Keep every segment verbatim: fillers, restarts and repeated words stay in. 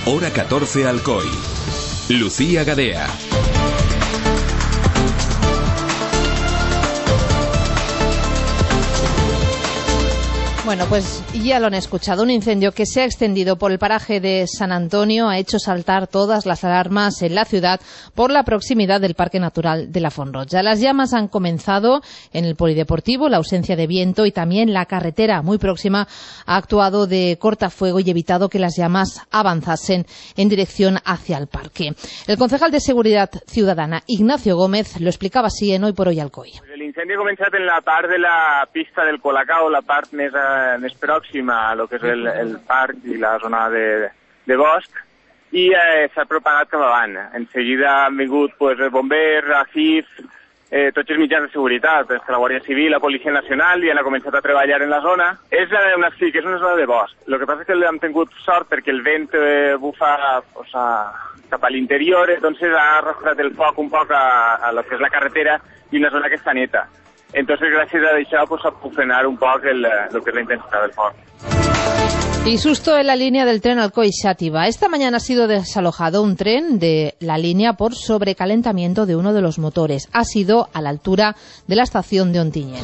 Hora catorce Alcoy. Lucía Gadea. Bueno, pues ya lo han escuchado. Un incendio que se ha extendido por el paraje de San Antonio ha hecho saltar todas las alarmas en la ciudad por la proximidad del Parque Natural de la Font Roja. Las llamas han comenzado en el polideportivo, la ausencia de viento y también la carretera muy próxima ha actuado de cortafuego y evitado que las llamas avanzasen en dirección hacia el parque. El concejal de Seguridad Ciudadana, Ignacio Gómez, lo explicaba así en Hoy por Hoy Alcoy. El incendi ha començat en la part de la pista del Colacao, la part més, eh, més pròxima a lo que és el, el parc i la zona de, de bosc, i eh, s'ha propagat cap avant. En seguida han vingut pues, el bomber, A C I F, eh, tots els mitjans de seguretat, la Guàrdia Civil, la Policia Nacional, i han començat a treballar en la zona. És una, sí, que és una zona de bosc. El que passa és que hem tingut sort perquè el vent eh, bufa o sea, cap a l'interior, entonces ha arrastrat el foc un poc a, a lo que és la carretera y una zona que está neta. Entonces, gracias a això, pues, a frenar un poco el, lo que es la intensidad del foc. Y susto en la línea del tren Alcoy-Xàtiva. Esta mañana ha sido desalojado un tren de la línea por sobrecalentamiento de uno de los motores. Ha sido a la altura de la estación de Ontinyent.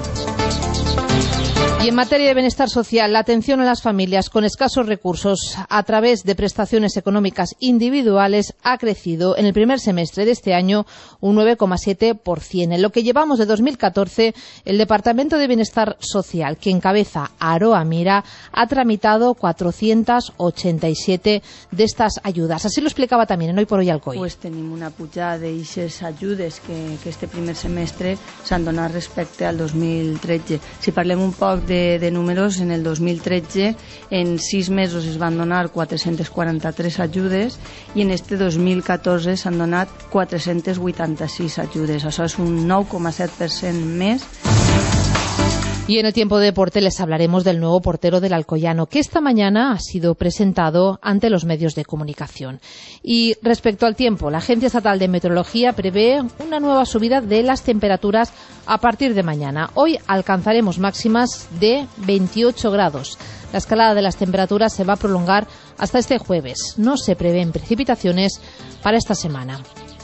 Y en materia de bienestar social, la atención a las familias con escasos recursos a través de prestaciones económicas individuales ha crecido en el primer semestre de este año un nueve coma siete por ciento. En lo que llevamos de dos mil catorce, el Departamento de Bienestar Social, que encabeza Aroa Mira, ha tramitado cuatrocientas ochenta y siete de estas ayudas. Así lo explicaba también en Hoy por Hoy Alcoy. Pues tenim una pujada d'eixes ajudes que, que este primer semestre s'han donat respecte al dos mil tretze. Si parlem un poc de De, de números, en el dos mil tretze en sis mesos es van donar quatre-centes quaranta-tres ajudes i en este dos mil catorze s'han donat quatre-centes vuitanta-sis ajudes. Això és un nou coma set per cent més. Y en el tiempo de deporte les hablaremos del nuevo portero del Alcoyano, que esta mañana ha sido presentado ante los medios de comunicación. Y respecto al tiempo, la Agencia Estatal de Meteorología prevé una nueva subida de las temperaturas a partir de mañana. Hoy alcanzaremos máximas de veintiocho grados. La escalada de las temperaturas se va a prolongar hasta este jueves. No se prevén precipitaciones para esta semana.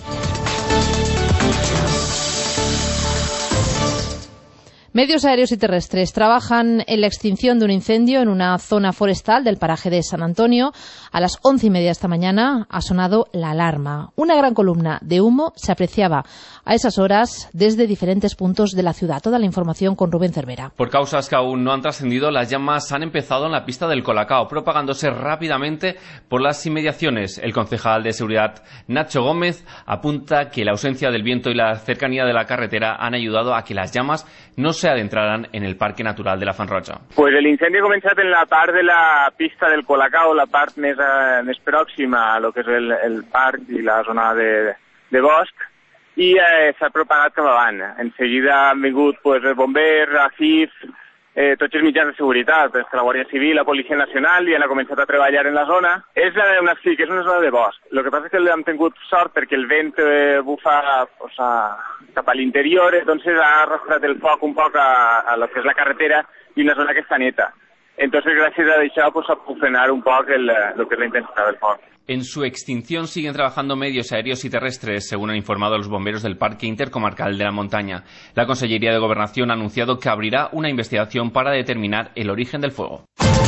Medios aéreos y terrestres trabajan en la extinción de un incendio en una zona forestal del paraje de San Antonio. A las once y media de esta mañana ha sonado la alarma. Una gran columna de humo se apreciaba a esas horas desde diferentes puntos de la ciudad. Toda la información con Rubén Cervera. Por causas que aún no han trascendido, las llamas han empezado en la pista del Colacao, propagándose rápidamente por las inmediaciones. El concejal de Seguridad, Nacho Gómez, apunta que la ausencia del viento y la cercanía de la carretera han ayudado a que las llamas no se adentraran en el Parque Natural de la Font Roja. Pues el incendi ha començat en la part de la pista del Colacao, la part més, eh, més pròxima a lo que és el, el parc i la zona de, de bosc, i eh, s'ha propagat cap avant. En seguida han vingut pues, el bomber, A C I F, eh, tots els mitjans de seguretat, la Guàrdia Civil, la Policia Nacional, i han començat a treballar en la zona. És una, sí, que és una zona de bosc. El que passa és que hem tingut sort perquè el vent eh, bufa o sea, cap a l'interior, entonces ha arrastrat el foc un poc a, a lo que és la carretera i una zona que està neta. Entonces, gràcies a això, pues, a frenar un poc el, lo que és la intensitat del foc. En su extinción siguen trabajando medios aéreos y terrestres, según han informado los bomberos del Parque Intercomarcal de la Montaña. La Consellería de Gobernación ha anunciado que abrirá una investigación para determinar el origen del fuego.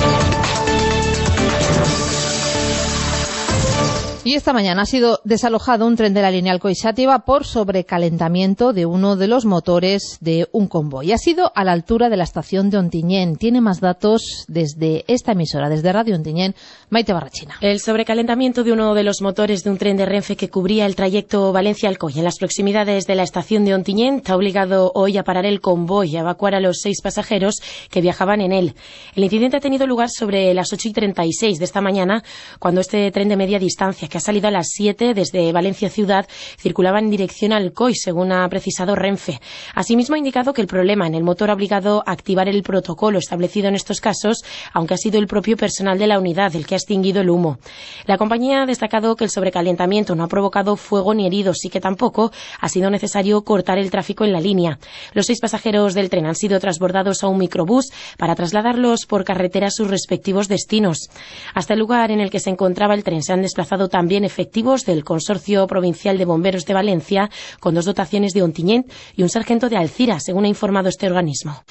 Y esta mañana ha sido desalojado un tren de la línea Alcoy-Xàtiva por sobrecalentamiento de uno de los motores de un convoy. Ha sido a la altura de la estación de Ontinyent. Tiene más datos desde esta emisora, desde Radio Ontinyent, Maite Barrachina. El sobrecalentamiento de uno de los motores de un tren de Renfe que cubría el trayecto Valencia-Alcoy en las proximidades de la estación de Ontinyent ha obligado hoy a parar el convoy y a evacuar a los seis pasajeros que viajaban en él. El incidente ha tenido lugar sobre las ocho y treinta y seis de esta mañana, cuando este tren de media distancia, que ha ha salido a las siete desde Valencia Ciudad circulaba en dirección al Alcoy, según ha precisado Renfe. Asimismo, ha indicado que el problema en el motor ha obligado a activar el protocolo establecido en estos casos, aunque ha sido el propio personal de la unidad el que ha extinguido el humo. La compañía ha destacado que el sobrecalentamiento no ha provocado fuego ni heridos y que tampoco ha sido necesario cortar el tráfico en la línea. Los seis pasajeros del tren han sido transbordados a un microbús para trasladarlos por carretera a sus respectivos destinos. Hasta el lugar en el que se encontraba el tren se han desplazado también efectivos del Consorcio Provincial de Bomberos de Valencia, con dos dotaciones de Ontinyent y un sargento de Alcira, según ha informado este organismo.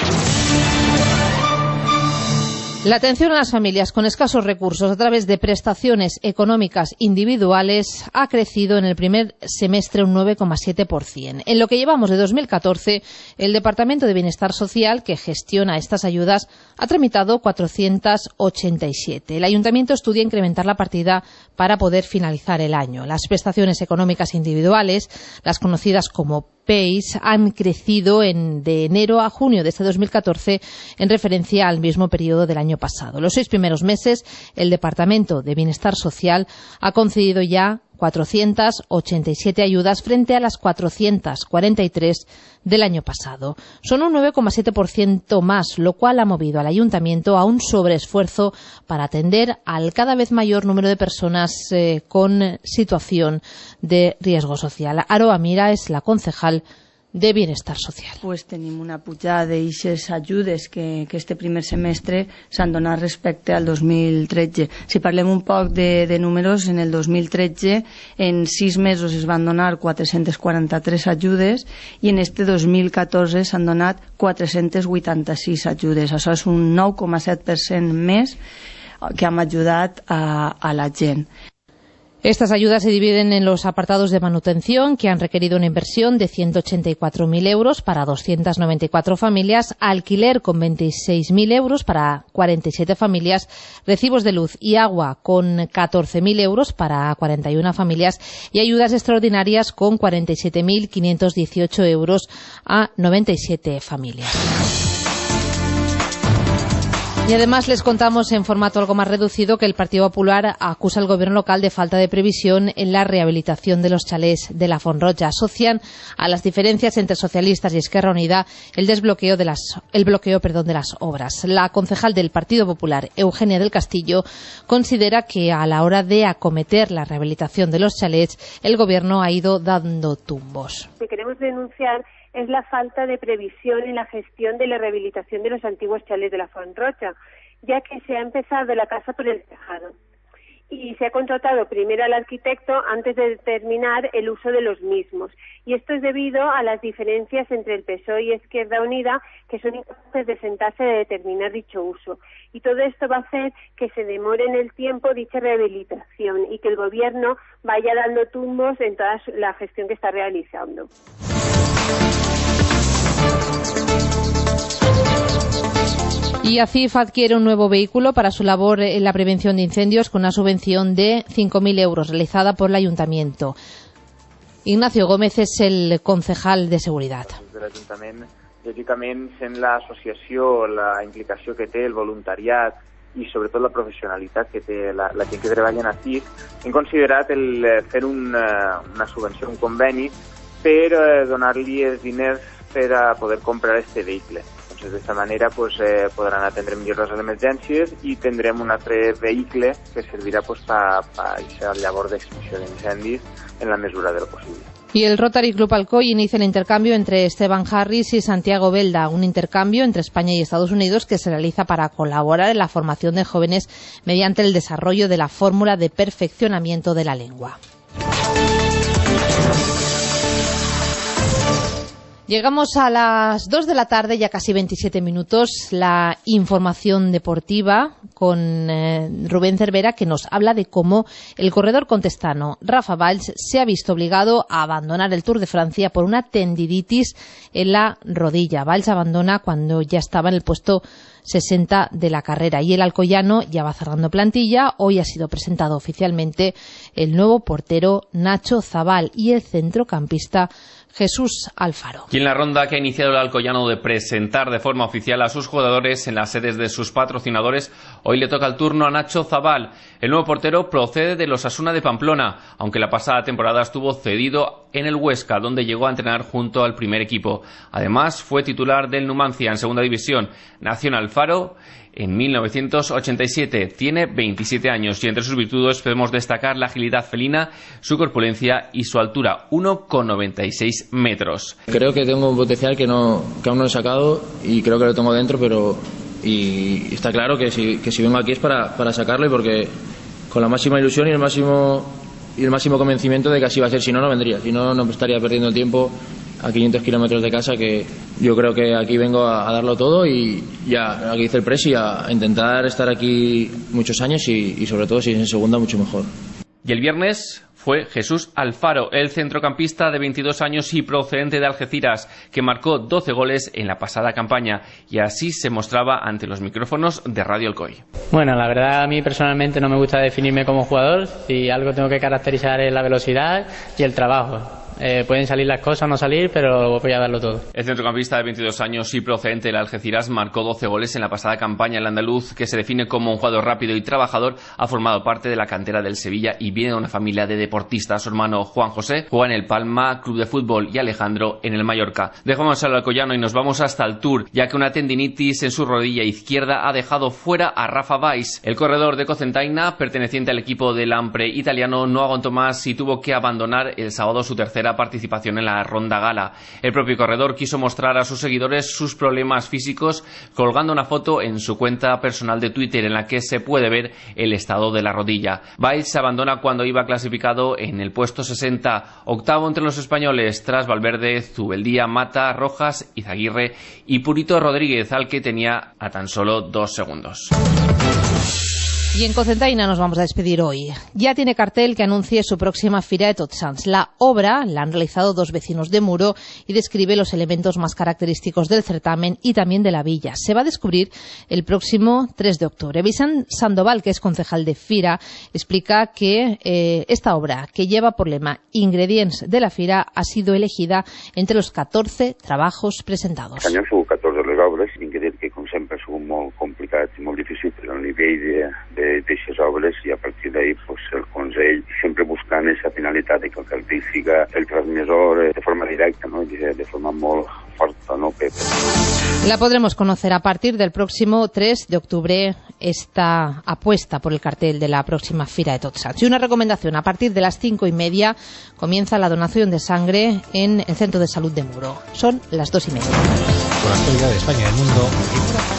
La atención a las familias con escasos recursos a través de prestaciones económicas individuales ha crecido en el primer semestre un nueve coma siete por ciento. En lo que llevamos de dos mil catorce, el Departamento de Bienestar Social, que gestiona estas ayudas, ha tramitado cuatrocientas ochenta y siete. El Ayuntamiento estudia incrementar la partida para poder finalizar el año. Las prestaciones económicas individuales, las conocidas como P E I S, han crecido en, de enero a junio de este dos mil catorce en referencia al mismo periodo del año pasado. Los seis primeros meses, el Departamento de Bienestar Social ha concedido ya cuatrocientas ochenta y siete ayudas frente a las cuatrocientas cuarenta y tres del año pasado. Son un nueve coma siete por ciento más, lo cual ha movido al Ayuntamiento a un sobreesfuerzo para atender al cada vez mayor número de personas eh, con situación de riesgo social. Aroa Mira es la concejal de Bienestar Social. Pues tenim una pujada d'eixes ajudes que, que este primer semestre s'han donat respecte al dos mil tretze. Si parlem un poc de, de números, en el dos mil tretze en sis mesos es van donar quatre-centes quaranta-tres ajudes i en este dos mil catorze s'han donat quatre-centes vuitanta-sis ajudes. Això és un nou coma set per cent més que hem ajudat a, a la gent. Estas ayudas se dividen en los apartados de manutención, que han requerido una inversión de ciento ochenta y cuatro mil euros para doscientas noventa y cuatro familias, alquiler con veintiséis mil euros para cuarenta y siete familias, recibos de luz y agua con catorce mil euros para cuarenta y una familias y ayudas extraordinarias con cuarenta y siete mil quinientos dieciocho euros a noventa y siete familias. Y además les contamos en formato algo más reducido que el Partido Popular acusa al gobierno local de falta de previsión en la rehabilitación de los chalés de la Font Roja. Asocian a las diferencias entre socialistas y Esquerra Unida el desbloqueo de las, el bloqueo, perdón, de las obras. La concejal del Partido Popular, Eugenia del Castillo, considera que a la hora de acometer la rehabilitación de los chalés, el gobierno ha ido dando tumbos. Lo que queremos denunciar es la falta de previsión en la gestión de la rehabilitación de los antiguos chalés de la Font Roja, ya que se ha empezado la casa por el tejado y se ha contratado primero al arquitecto antes de determinar el uso de los mismos. Y esto es debido a las diferencias entre el P S O E y Izquierda Unida, que son incapaces de sentarse a determinar dicho uso. Y todo esto va a hacer que se demore en el tiempo dicha rehabilitación y que el gobierno vaya dando tumbos en toda la gestión que está realizando. Y ACIF adquiere un nuevo vehículo para su labor en la prevención de incendios con una subvención de cinco mil euros realizada por el Ayuntamiento. Ignacio Gómez es el concejal de Seguridad. De l'Ajuntament, lògicament, sent l'associació, la implicació que té, el voluntariat i sobretot la professionalitat que té la, la gent que treballa en ACIF, hem considerat el fer un, una subvenció, un conveni, per eh, donar-li els diners per a poder comprar este vehicle. Entonces, de esta manera pues, eh, podran atendre millor les emergències i tindrem un altre vehicle que servirà pues, per pa, pa la labor d'extinció d'incendis en la mesura de lo possible. Y el Rotary Club Alcoy inicia el intercambio entre Esteban Harris y Santiago Belda, un intercambio entre España y Estados Unidos que se realiza para colaborar en la formación de jóvenes mediante el desarrollo de la fórmula de perfeccionamiento de la lengua. Llegamos a las dos de la tarde, ya casi veintisiete minutos, la información deportiva con eh, Rubén Cervera, que nos habla de cómo el corredor contestano Rafa Valls se ha visto obligado a abandonar el Tour de Francia por una tendinitis en la rodilla. Valls abandona cuando ya estaba en el puesto sesenta de la carrera y el alcoyano ya va cerrando plantilla. Hoy ha sido presentado oficialmente el nuevo portero Nacho Zabal y el centrocampista Jesús Alfaro. Y en la ronda que ha iniciado el alcoyano de presentar de forma oficial a sus jugadores en las sedes de sus patrocinadores, hoy le toca el turno a Nacho Zabal. El nuevo portero procede de los Osasuna de Pamplona, aunque la pasada temporada estuvo cedido en el Huesca, donde llegó a entrenar junto al primer equipo. Además, fue titular del Numancia en segunda división. Nació en Alfaro en mil novecientos ochenta y siete, tiene veintisiete años y entre sus virtudes podemos destacar la agilidad felina, su corpulencia y su altura, uno coma noventa y seis metros. Creo que tengo un potencial que, no, que aún no he sacado y creo que lo tengo dentro, pero y está claro que si, que si vengo aquí es para, para sacarlo y porque con la máxima ilusión y el máximo, y el máximo convencimiento de que así va a ser, si no, no vendría, si no, no estaría perdiendo tiempo a quinientos kilómetros de casa, que yo creo que aquí vengo a, a darlo todo y ya, aquí hice el press y a, a intentar estar aquí muchos años y, y sobre todo si es en segunda mucho mejor. Y el viernes fue Jesús Alfaro, el centrocampista de veintidós años y procedente de Algeciras, que marcó doce goles en la pasada campaña y así se mostraba ante los micrófonos de Radio Alcoy. Bueno, la verdad a mí personalmente no me gusta definirme como jugador, si algo tengo que caracterizar es la velocidad y el trabajo. Eh, pueden salir las cosas, no salir, pero voy a darlo todo. El centrocampista de veintidós años y procedente del Algeciras marcó doce goles en la pasada campaña. El andaluz, que se define como un jugador rápido y trabajador, ha formado parte de la cantera del Sevilla y viene de una familia de deportistas. Su hermano Juan José juega en el Palma Club de Fútbol y Alejandro en el Mallorca. Dejamos al alcoyano y nos vamos hasta el Tour, ya que una tendinitis en su rodilla izquierda ha dejado fuera a Rafa Weiss. El corredor de Cocentaina, perteneciente al equipo del Ampre italiano, no aguantó más y tuvo que abandonar el sábado su tercera participación en la ronda gala. El propio corredor quiso mostrar a sus seguidores sus problemas físicos colgando una foto en su cuenta personal de Twitter en la que se puede ver el estado de la rodilla. Valls se abandona cuando iba clasificado en el puesto sesenta, octavo entre los españoles tras Valverde, Zubeldía, Mata, Rojas, Izaguirre y Purito Rodríguez, al que tenía a tan solo dos segundos. Y en Cocentaina nos vamos a despedir hoy. Ya tiene cartel que anuncie su próxima Fira de Tots Sants. La obra la han realizado dos vecinos de Muro y describe los elementos más característicos del certamen y también de la villa. Se va a descubrir el próximo tres de octubre. Vicent Sandoval, que es concejal de Fira, explica que eh, esta obra, que lleva por lema Ingredients de la Fira, ha sido elegida entre los catorze trabajos presentados. Aquest any han sigut catorze les obres, ingredients que com sempre han sigut molt complicats i molt difícils per al nivell de d'aquestes obres i a partir d'ahir pues, el Consell sempre buscant aquesta finalitat de que el cartell siga el transmissor de forma directa, ¿no? de, de forma molt forta. ¿no? La podremos conocer a partir del próximo tres de octubre, esta apuesta por el cartel de la próxima Fira de Tots Sants. Y una recomendación, a partir de las cinco y media comienza la donación de sangre en el Centro de Salud de Muro. Son las dos y media. Con la actualidad de España y el mundo.